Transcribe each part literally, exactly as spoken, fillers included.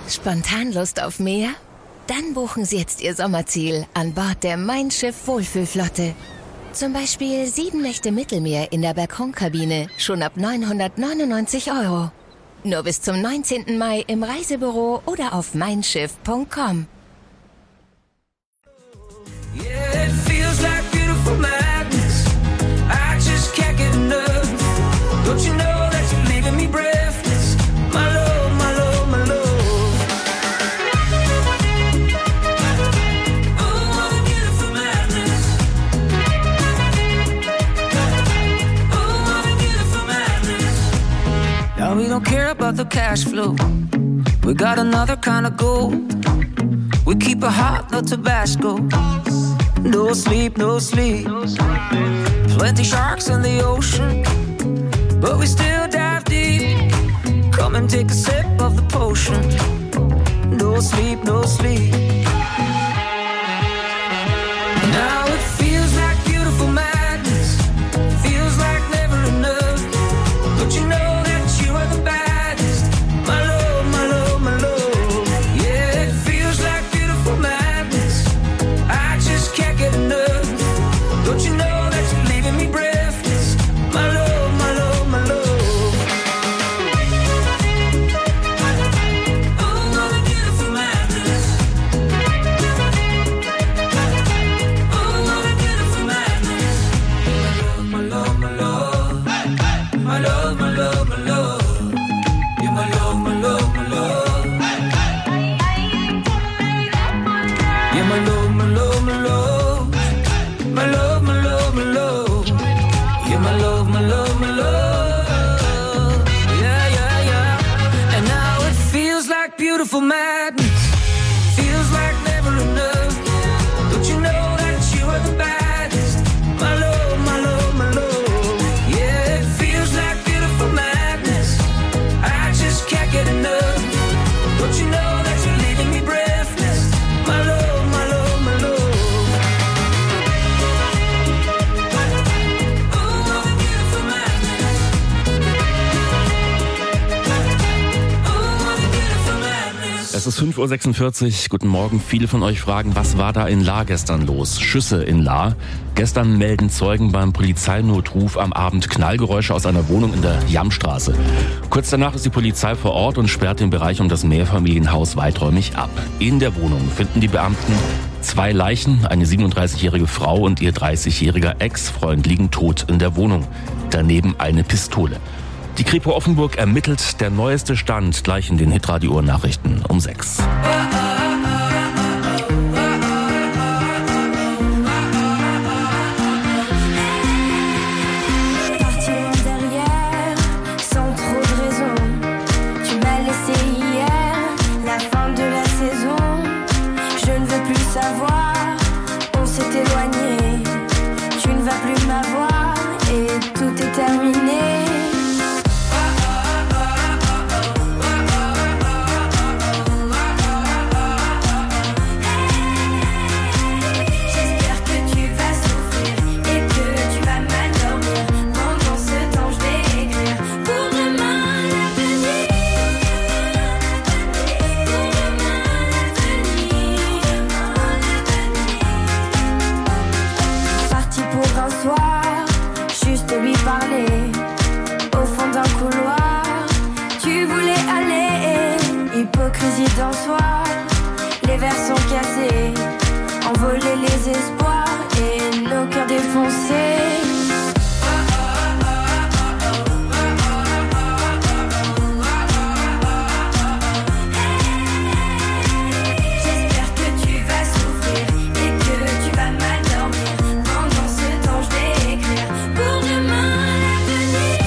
Spontan Lust auf mehr? Dann buchen Sie jetzt Ihr Sommerziel an Bord der Mein Schiff Wohlfühlflotte. Zum Beispiel sieben Nächte Mittelmeer in der Balkonkabine, schon ab neunhundertneunundneunzig Euro. Nur bis zum neunzehnten Mai im Reisebüro oder auf mein schiff punkt com. Yeah, it feels like beautiful madness. I just can't get enough. Don't you know that you're leaving me breathless? My love, my love, my love. Oh, what a beautiful madness. Oh, what a beautiful madness. Now we don't care about the cash flow. We got another kind of gold. We keep it hot, no Tabasco. No sleep, no sleep. Plenty sharks in the ocean, but we still dive deep. Come and take a sip of the potion. No sleep, no sleep. Now it feels like beautiful madness. Feels like never enough. Don't you know that you are the baddest? My love, my love, my love. Yeah, it feels like beautiful madness. I just can't get enough. Don't you know that you're leaving me breathless? My love, my love, my love. Oh, what a beautiful madness. Oh, what a beautiful madness. My love, my love, my love, my love, my love. You're my love, my love, my love. You're my love, my love, my love. My love, my love, my love. You're my love, my love, my love. Yeah, yeah, yeah. And now it feels like beautiful madness. Feels like never enough. Don't you know that you are the baddest? My love, my love, my love. Yeah, it feels like beautiful madness. I just can't get enough. Don't you know that you're leaving me breathless? My love, my love, my love. Es ist fünf Uhr sechsundvierzig. Guten Morgen. Viele von euch fragen, was war da in Lahr gestern los? Schüsse in Lahr. Gestern melden Zeugen beim Polizeinotruf am Abend Knallgeräusche aus einer Wohnung in der Jammstraße. Kurz danach ist die Polizei vor Ort und sperrt den Bereich um das Mehrfamilienhaus weiträumig ab. In der Wohnung finden die Beamten zwei Leichen. Eine siebenunddreißigjährige Frau und ihr dreißigjähriger Ex-Freund liegen tot in der Wohnung. Daneben eine Pistole. Die Kripo Offenburg ermittelt, der neueste Stand gleich in den Hitradio-Nachrichten um sechs. Dans soi, les verres sont cassés, envoler les espoirs et nos cœurs défoncés. J'espère que tu vas souffrir et que tu vas mal dormir. Pendant ce temps, je vais écrire pour demain l'avenir.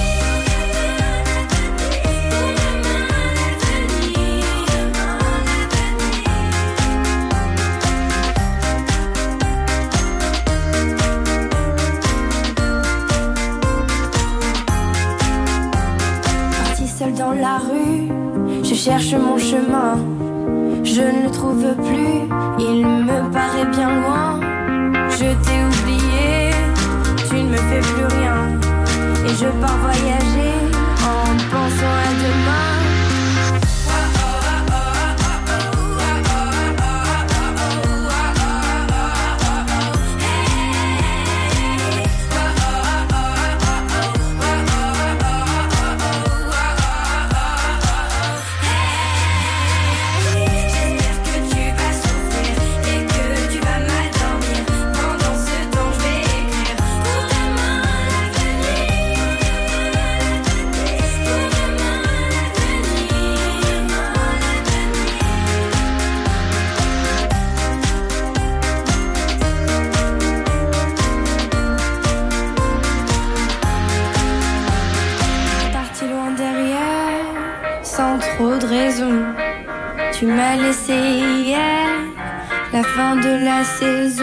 Dans la rue, je cherche mon chemin, je ne le trouve plus, il me paraît bien loin. Je t'ai oublié, tu ne me fais plus rien, et je pars voyager en pensant à demain. trop de raisons. Tu m'as laissé hier, la fin de la Saison.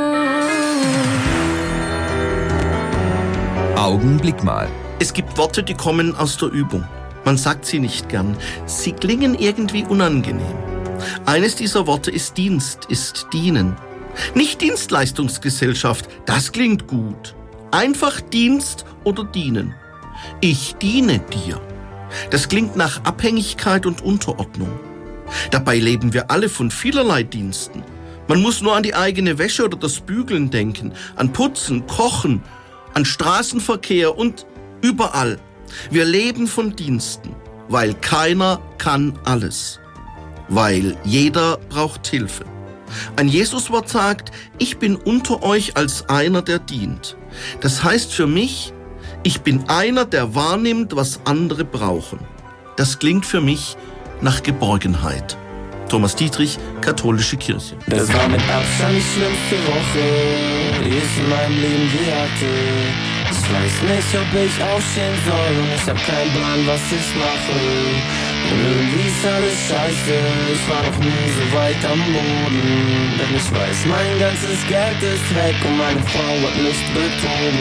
Augenblick mal. Es gibt Worte, die kommen aus der Übung. Man sagt sie nicht gern. Sie klingen irgendwie unangenehm. Eines dieser Worte ist Dienst, ist dienen. Nicht Dienstleistungsgesellschaft, das klingt gut. Einfach Dienst oder dienen. Ich diene dir. Das klingt nach Abhängigkeit und Unterordnung. Dabei leben wir alle von vielerlei Diensten. Man muss nur an die eigene Wäsche oder das Bügeln denken, an Putzen, Kochen, an Straßenverkehr und überall. Wir leben von Diensten, weil keiner kann alles. Weil jeder braucht Hilfe. Ein Jesuswort sagt, ich bin unter euch als einer, der dient. Das heißt für mich, ich bin einer, der wahrnimmt, was andere brauchen. Das klingt für mich nach Geborgenheit. Thomas Dietrich, Katholische Kirche. Das war mit Abstand die schlimmste Woche, die ich in meinem Leben je hatte. Ich weiß nicht, ob ich aufstehen soll und ich hab keinen Plan, was ich mache. Und irgendwie ist alles scheiße, ich war noch nie so weit am Boden. Denn ich weiß, mein ganzes Geld ist weg und meine Frau hat mich betrogen.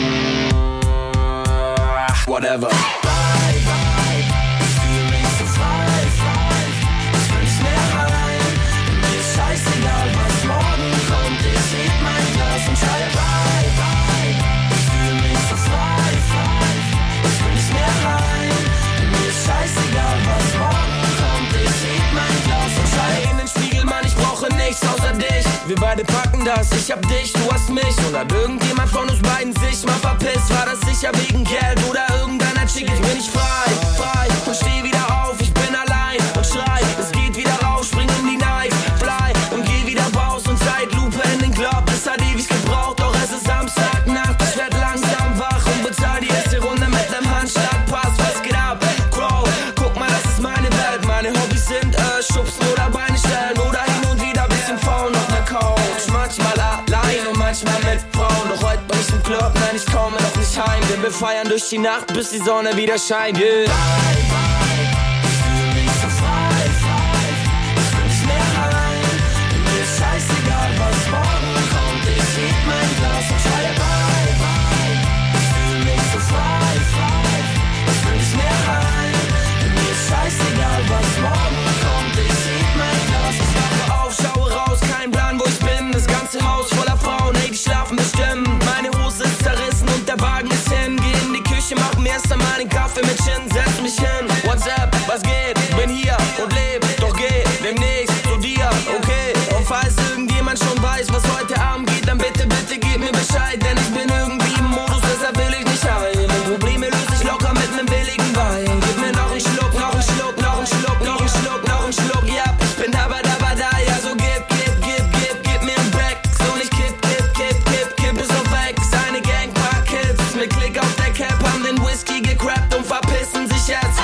Whatever. Bye, bye, ich fühl mich so frei, frei. Ich will nicht mehr rein, mir ist scheißegal, was morgen kommt. Ich heb mein Glas und schreie bye, bye. Ich fühl mich so frei, frei. Ich will nicht mehr rein, mir ist scheißegal, was morgen kommt. Ich heb mein Glas und schreie in den Spiegel, Mann, ich brauche nichts außer dich. Wir beide packen das, ich hab dich, du hast mich. Und hat irgendjemand von uns beiden sich mal verpisst? War das sicher wegen Geld oder irgendeiner Chick? Jetzt bin ich frei, frei und steh wieder auf. Ich bin allein und schrei, es geht wieder raus, spring in die Knife, fly und geh wieder raus und Zeitlupe in den Club. Es hat ewig gebraucht, doch es ist Samstagnacht. Ich werd langsam wach und bezahl die erste Runde mit nem Handschlagpass. Was geht ab, Crow? Guck mal, das ist meine Welt. Meine Hobbys sind äh, Schubsen oder Beine stellen oder hin und wieder bisschen faul auf der Couch. Manchmal allein und manchmal mit Frauen. Doch heute bin ich im Club, nein, ich komme noch nicht heim. Denn wir feiern durch die Nacht, bis die Sonne wieder scheint. Yeah. Bye, bye, ich fühl mich so frei, frei. Ich will nicht mehr rein, mir ist scheißegal, was morgen kommt. Ich heb mein Glas und schreie bye, bye. Ich fühl mich so frei, frei. Ich will nicht mehr rein, mir ist scheißegal, was morgen kommt. Ich heb mein Glas, ich wache auf, schaue raus, kein Plan, wo ich bin. Das ganze Haus voller Frauen, hey, die schlafen bestimmt. Meine Hose ist zerrissen und der Wagen ist hin. Geh in die Küche, mach mir erst einmal den Kaffee mit Gin. Setz mich hin, what's up, was geht? Bin hier und leb, doch geh demnächst zu dir, okay? Und falls irgendjemand schon weiß, was heute Abend geht, dann bitte, bitte gib mir Bescheid. Denn ich bin irgendwie im Modus, deshalb will ich nicht heilen. Probleme löse ich locker mit nem billigen Wein. Gib mir noch einen Schluck, noch einen Schluck, noch einen Schluck, noch einen Schluck, noch einen Schluck. Ja, ich bin dabei, dabei, da, ja, so gib, gib, gib, gib, gib mir einen Back. So nicht kipp, kipp, kipp, kipp, kipp es so weg. Seine Gang, paar Kids mit Klick auf der Cap haben den Whisky gecrappt und verpissen sich jetzt.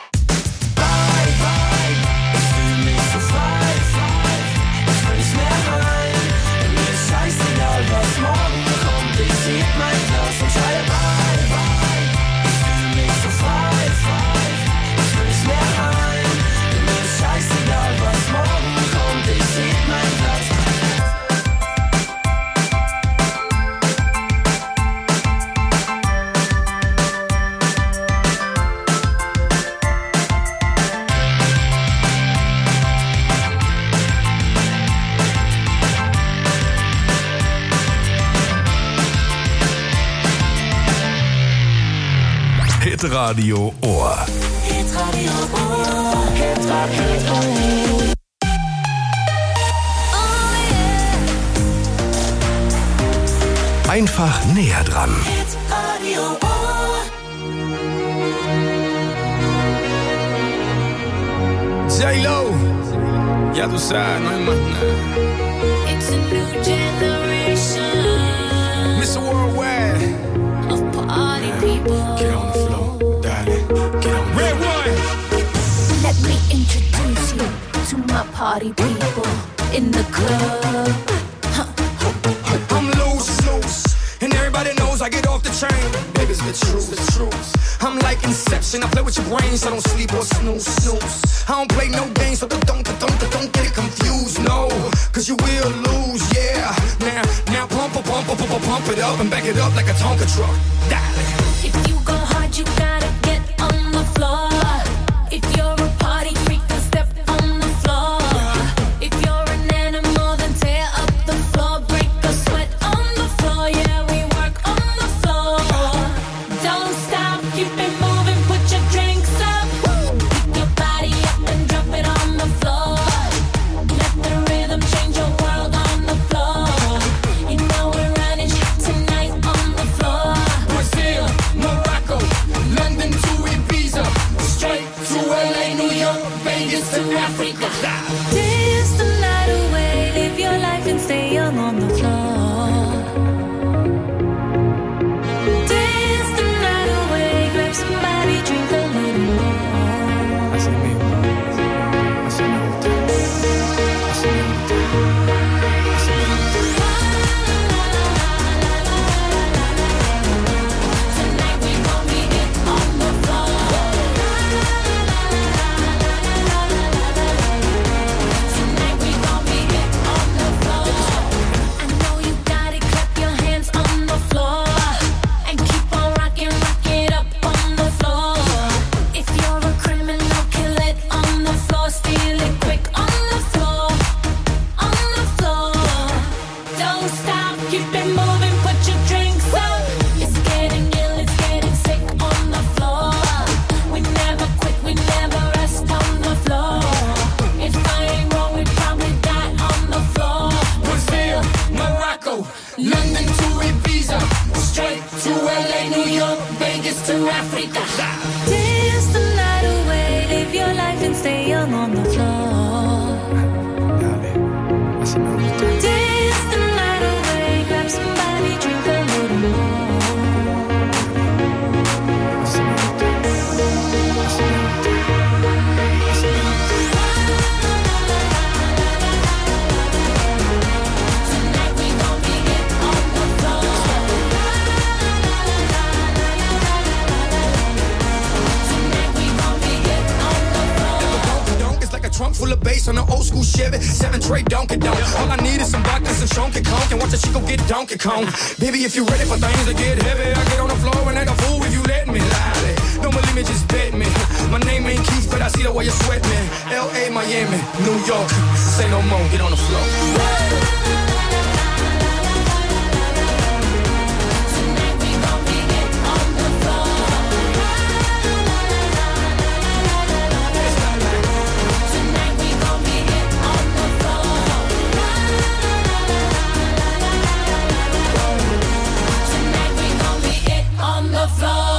Bye, bye, ich fühl mich so frei, frei. Ich will nicht mehr rein, mir ist scheißegal, was morgen kommt. Ich heb mein Glas und schreie bye, bye. Ich fühl mich so frei, frei. Ich will nicht mehr rein, mir ist scheißegal, was morgen kommt. Ich heb mein Glas. Hitradio Ohr. Hitradio Ohr. Hitradio Ohr. Einfach näher dran. Hitradio Ohr. J-Lo, ya tú sabes, no hay más nada. It's a new generation mister Worldwide, of party people. get on the floor, darling, get on the Red one. Let me introduce you to my party people in the club. I'm loose, loose, and everybody knows I get off the train. Baby's the truth, the truth. I'm like Inception. I play with your brains, so don't sleep or snooze, snooze. I don't play no games, so don't, don't, don't, don't get it confused, no. Cause you will lose, yeah. Now, now pump, pump, pump, pump, pump, pump it up and back it up like a Tonka truck. Dale. If you go hard, you gotta get on the floor. If you're a party freak, then step on the floor. If you're an animal, then tear up the floor. Break a sweat on the floor, yeah, we work on the floor. Don't stop, keep it moving, put your drinks up. Pick your body up and drop it on the floor. Let the rhythm change your world on the floor. You know we're running tonight on the floor. Brazil, Morocco, London to Ibiza, straight to L A, New York, Vegas to Africa. Dance the night away, live your life and stay young on the floor. Dance the night away, grab somebody, drink a little more. Así mismo, así me gusta, así me gusta, así me gusta. Tonight we gon' be it on the floor. Tonight we gon' be it on the floor. I know you got it, clap your hands on the floor. And keep on rocking, rock it up on the floor. If you're a criminal, kill it on the floor. Steal it quick on the floor. On the floor. Don't stop, keep it moving, put your drinks up. It's getting ill, it's getting sick on the floor. We never quit, we never rest on the floor. If I ain't wrong, we probably die on the floor. Brazil, Morocco, London to Ibiza, straight to L A, New York, Vegas to Africa. Dance the night away, live your life and stay young on the floor. Dale, así me gusta. Dance the night away, grab somebody, drink a little more. Así me gusta, así me gusta, así me gusta. Tonight we gon' be it on the floor. Tonight we gon' be it on the floor. Donk is like a trunk full of bass on an old school Chevy, seven tray Donkey Donk. All I need is some vodka, some Shonky Conk, and watch the chico get Donkey Kong. Baby, if you ready for things to get heavy, I get on the floor and act a fool if you let me. Lie. Don't believe me, just bet me. My name ain't Keith, but I see the way you sweat me. L A, Miami, New York, say no more, get on the floor. Tonight we gon' be it on the floor. Tonight we gon' be it on the floor. Tonight we gon' be it on the floor.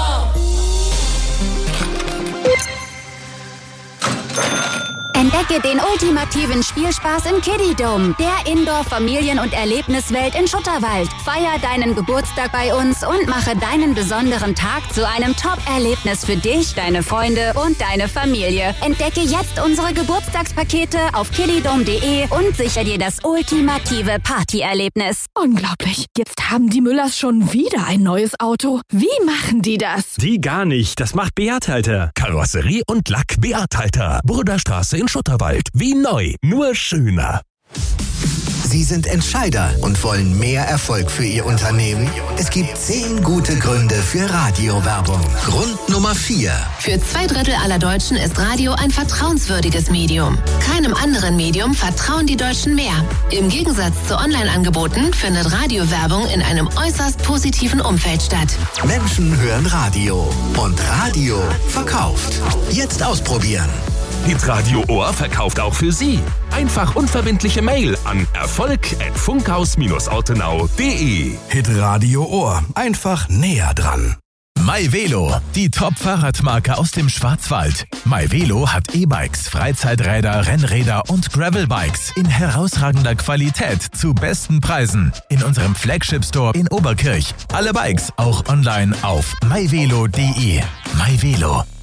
Entdecke den ultimativen Spielspaß im Kiddie-Dome, der Indoor-Familien- und Erlebniswelt in Schutterwald. Feier deinen Geburtstag bei uns und mache deinen besonderen Tag zu einem Top-Erlebnis für dich, deine Freunde und deine Familie. Entdecke jetzt unsere Geburtstagspakete auf kiddydome punkt de und sichere dir das ultimative Partyerlebnis. Unglaublich. Jetzt haben die Müllers schon wieder ein neues Auto. Wie machen die das? Die gar nicht. Das macht Beat Halter. Karosserie und Lack Beat Halter. Burderstraße in Schutterwald. Wie neu. Nur schöner. Sie sind Entscheider und wollen mehr Erfolg für Ihr Unternehmen? Es gibt zehn gute Gründe für Radiowerbung. Grund Nummer vier. Für zwei Drittel aller Deutschen ist Radio ein vertrauenswürdiges Medium. Keinem anderen Medium vertrauen die Deutschen mehr. Im Gegensatz zu Online-Angeboten findet Radiowerbung in einem äußerst positiven Umfeld statt. Menschen hören Radio und Radio verkauft. Jetzt ausprobieren. Hitradio Ohr verkauft auch für Sie. Einfach unverbindliche Mail an erfolg at funkhaus ortenau punkt de. Hitradio Ohr. Einfach näher dran. MyVelo, die Top-Fahrradmarke aus dem Schwarzwald. MyVelo hat E-Bikes, Freizeiträder, Rennräder und Gravelbikes in herausragender Qualität zu besten Preisen. In unserem Flagship-Store in Oberkirch. Alle Bikes auch online auf myvelo punkt de. MyVelo.